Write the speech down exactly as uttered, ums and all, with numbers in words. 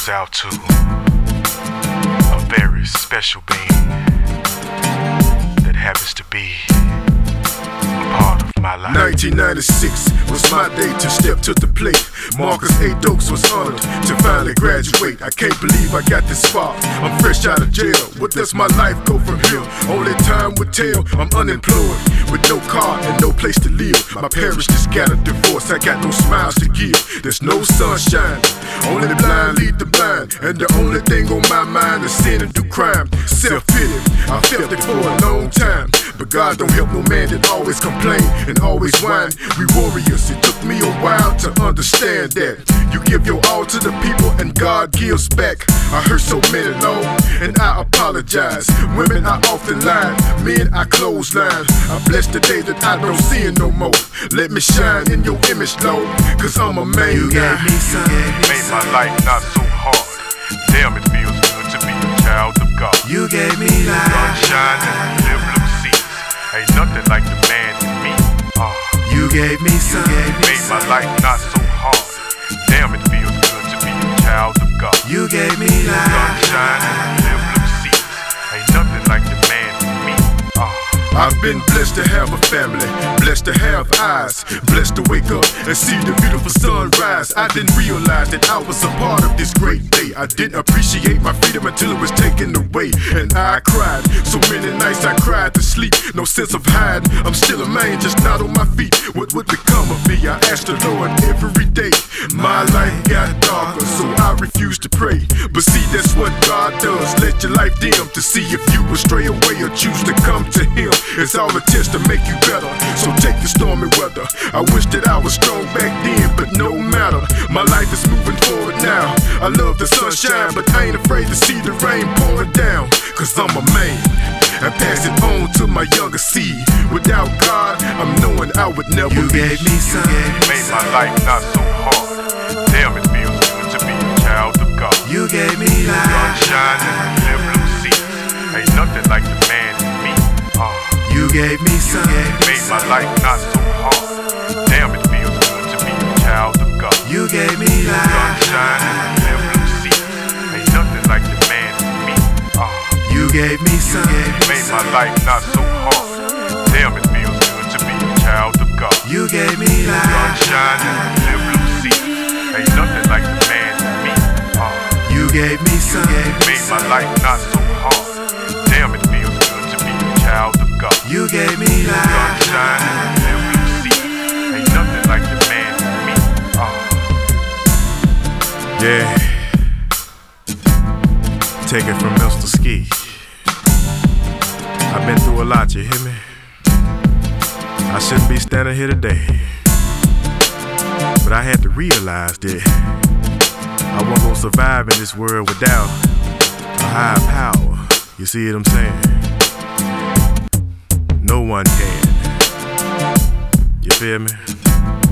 goes out to a very special being that happens to be a part of my life. nineteen ninety-six was my day to step to the plate. Marcus A. Dokes was honored to finally graduate. I can't believe I got this far. I'm fresh out of jail. What does my life go from here? Only time would tell. I'm unemployed with no car and no place to live. My parents just got a divorce. I got no smiles to give. There's no sunshine. Only the blind lead the blind. And the only thing on my mind is sin and do crime. Self-pity. I felt it for a long time. But God don't help no man that always complain and always whine. We warriors. It took me a while to understand that you give your all to the people and God gives back. I hurt so many, Lord, and I apologize. Women, I often lie. Men, I clothesline. I bless the day that I don't see it no more. Let me shine in your image, Lord, cause I'm a man. You gave me some, Made my life not so hard. Damn, it feels good to be a child of God. you gave me life. Sunshine and clear blue seas. Ain't nothing like the man in me. Ah, You gave me some, made my life not so hard. Damn, it feels good to be a child of God. you gave me life. Sunshine and clear blue seas. Ain't nothing like the man in me. Ah. I've been blessed to have a family, blessed to have eyes, blessed to wake up and see the beautiful sunrise. I didn't realize that I was a part of this great day. I didn't appreciate my freedom until it was taken away. And I cried, so many nights I cried to sleep. No sense of hiding, I'm still a man, just not on my feet. What would become of me? I asked the Lord every day. My life got darker, so I refused to pray. But see, that's what God does, let your life dim to see if you will stray away or choose to come to Him. It's all a test to make you better, so take the stormy weather. I wish that I was strong back then, but no matter. My life is moving forward now. I love the sunshine, but I ain't afraid to see the rain pouring down. Cause I'm a man, and pass it on to my younger seed. Without God, I'm knowing I would never You be. gave me some, Made my life not so hard. Damn, it feels good to be a child of God. you gave me life. Sunshine and clear blue seas. Ain't nothing like the man in me. Ah, You gave me some, made my life not so hard. Damn, it feels good to be a child of God. you gave me life. Sunshine and clear blue seas. Ain't nothing like the man in me. Ah, You gave me some, made my life not so hard. Damn, it feels good to be a child of God. you gave me life. Sunshine and clear blue seas. Ain't nothing like the man in me. Ah, You gave me some, made my life not so hard. Damn, it feels good to be a child of God. you gave me life. Sunshine and clear blue seas. Ain't nothing like the man in me. Ah. Yeah. Take it from Mister Ski. I've been through a lot, you hear me? I shouldn't be standing here today, but I had to realize that I wasn't gonna survive in this world without a higher power. You see what I'm saying? No one can. You feel me?